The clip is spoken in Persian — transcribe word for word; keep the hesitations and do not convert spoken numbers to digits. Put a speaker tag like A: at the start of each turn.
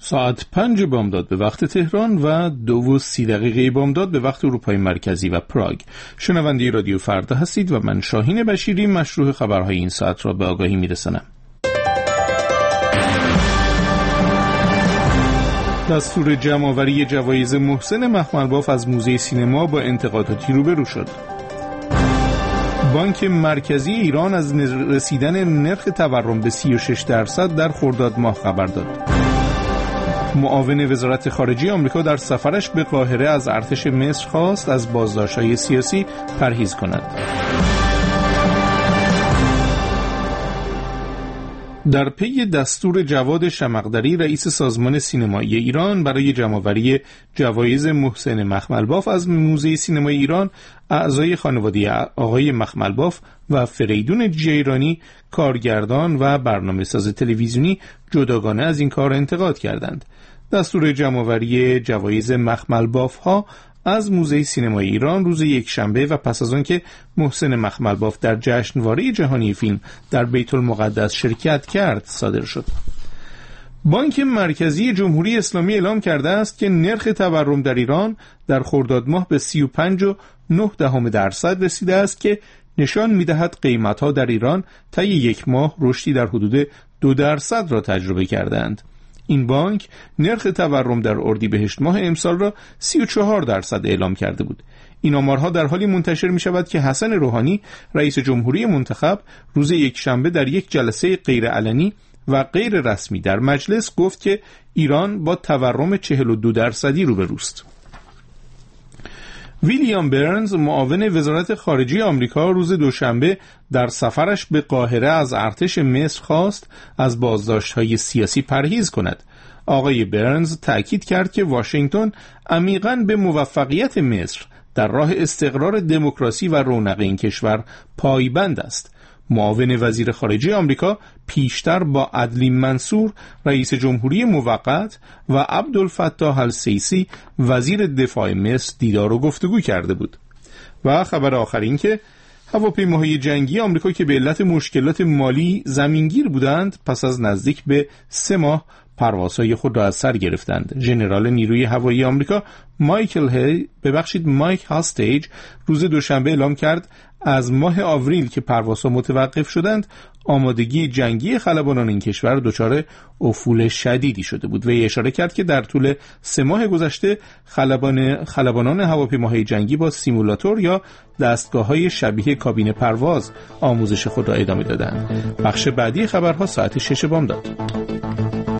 A: ساعت پنج بامداد به وقت تهران و دو و سی دقیقه بامداد به وقت اروپای مرکزی و پراگ. شنونده رادیو فردا هستید و من شاهین بشیری مشروع خبرهای این ساعت را به آگاهی میرسانم. دستور جمع‌آوری جوایز محسن مخملباف از موزه سینما با انتقاداتی روبرو شد. بانک مرکزی ایران از رسیدن نرخ تورم به سی و شش درصد در خرداد ماه خبر داد. معاون وزارت خارجه آمریکا در سفرش به قاهره از ارتش مصر خواست از بازداشت‌های سیاسی پرهیز کند. در پی دستور جواد شمقدری رئیس سازمان سینمایی ایران برای جمع‌آوری جوایز محسن مخملباف از موزه سینمای ایران، اعضای خانواده آقای مخملباف و فریدون جیرانی، کارگردان و برنامه‌ساز تلویزیونی، جداگانه از این کار انتقاد کردند. دستور جمع‌آوری جوایز مخملباف ها از موزه سینمای ایران روز یک شنبه و پس از آن که محسن مخملباف در جشنواره جهانی فیلم در بیت المقدس شرکت کرد صادر شد. بانک مرکزی جمهوری اسلامی اعلام کرده است که نرخ تورم در ایران در خرداد ماه به سی و پنج و نه دهم درصد رسیده است که نشان می‌دهد قیمت‌ها در ایران طی یک ماه رشدی در حدود دو درصد را تجربه کردند. این بانک نرخ تورم در اردیبهشت ماه امسال را سی و چهار درصد اعلام کرده بود. این آمارها در حالی منتشر می شود که حسن روحانی رئیس جمهوری منتخب روز یک شنبه در یک جلسه غیرعلنی و غیر رسمی در مجلس گفت که ایران با تورم چهل و دو درصدی روبروست. ویلیام برنز معاون وزارت خارجه آمریکا روز دوشنبه در سفرش به قاهره از ارتش مصر خواست از بازداشت‌های سیاسی پرهیز کند. آقای برنز تأکید کرد که واشنگتن عمیقاً به موفقیت مصر در راه استقرار دموکراسی و رونق این کشور پایبند است. معاون وزیر خارجه آمریکا پیشتر با عدلی منصور رئیس جمهوری موقت و عبدالفتاح السیسی وزیر دفاع مصر دیدار و گفتگو کرده بود. و خبر آخر این که هواپیماهای جنگی آمریکا که به علت مشکلات مالی زمینگیر بودند پس از نزدیک به سه ماه پروازهای خود را از سر گرفتند. ژنرال نیروی هوایی آمریکا مایکل هی ببخشید مایک هاستیج روز دوشنبه اعلام کرد از ماه آوریل که پروازها متوقف شدند آمادگی جنگی خلبانان این کشور دچار افول شدیدی شده بود و اشاره کرد که در طول سه ماه گذشته خلبان خلبانان هواپیماهای جنگی با سیمولاتور یا دستگاه‌های شبیه کابین پرواز آموزش خود را ادامه دادند. بخش بعدی خبرها ساعت شش بامداد.